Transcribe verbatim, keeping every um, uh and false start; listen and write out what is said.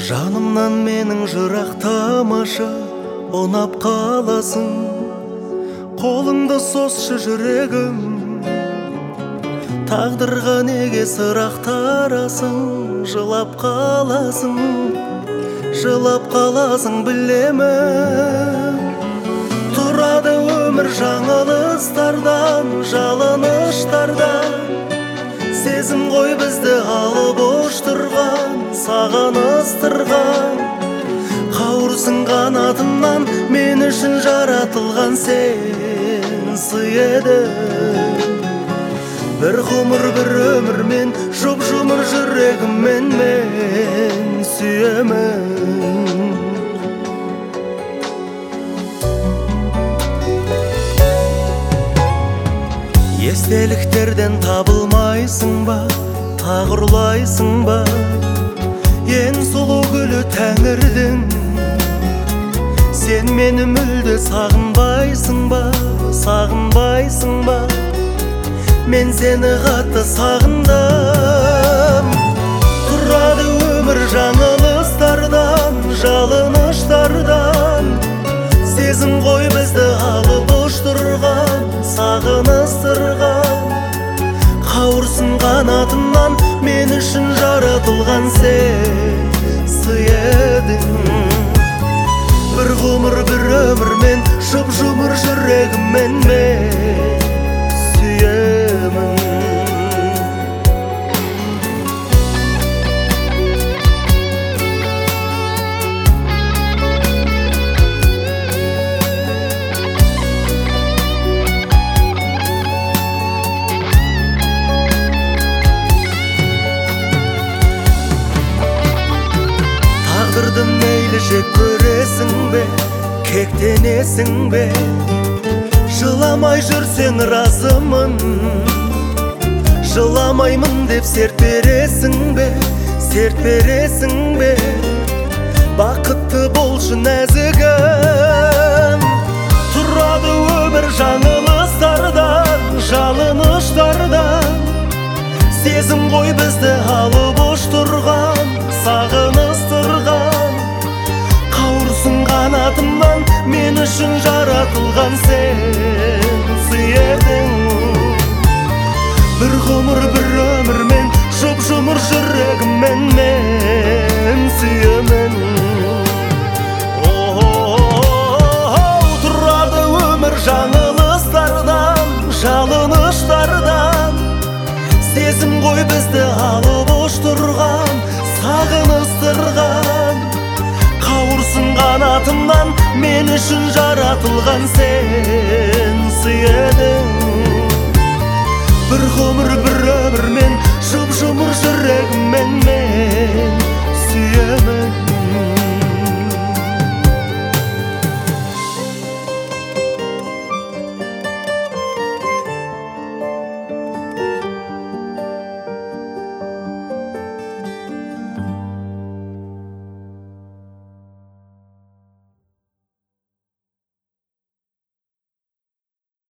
Жанымнан менің жырақ тамаша ұнап қаласың. Қолыңды сосшы жүрегім, тағдырға неге сұрақ тарасың? Жылап қаласың, жылап қаласың білемін. Тұрады өмір жаңылыстардан, жалыныштардан. Сезім ғой бізді алып ұштырған, саған ыстырған. Қауырсың қанатымнан, мен үшін жаратылған сен сый едің. Бір ғұмыр бір өмірмен, жұп-жұмыр жүрегіммен мен сүйемін. Естеліктерден табылмайсың ба, тағырлайсың ба? Ең сұлу гүлі тәңірдің. Сен мені мүлде сағынбайсың ба, сағынбайсың ба? Мен сені қатты сағындым. Тұрады өмір жаңылыстардан, жалыныштардан. Сезім ғой бізді алып ұштырған, саған ыстырған. Қауырсың қанатымнан, мен үшін жаратылған сен сый едің. Бір ғұмыр бір өмірмен, жұп-жұмыр жүрегіммен мен сүйемін. Тағдырды мейлі жек көресің бе, кектенесің бе? Жыламай жүрсең разымын, жыламаймын деп серт бересің бе, серт бересің бе? Бақытты болшы нәзігім. Тұрады өмір жаңылыстардан, жалыныштардан. Сезім ғой бізді алып ұштырған, саған ыстырған. Қауырсың қанатымнан, мен үшін жаратылған сен сый едің. Бір ғұмыр бір өмірмен, жұп-жұмыр жүрегіммен мен сүйемін. Тұрады өмір жаңылыстардан, жалыныштардан. Сезім ғой бізді алып ұштырған, саған ыстырған. Қауырсың қанатымнан, мен үшін жаратылған сен сый едің. Бір ғұмыр бір өмірмен, жұп-жұмыр жүрегіммен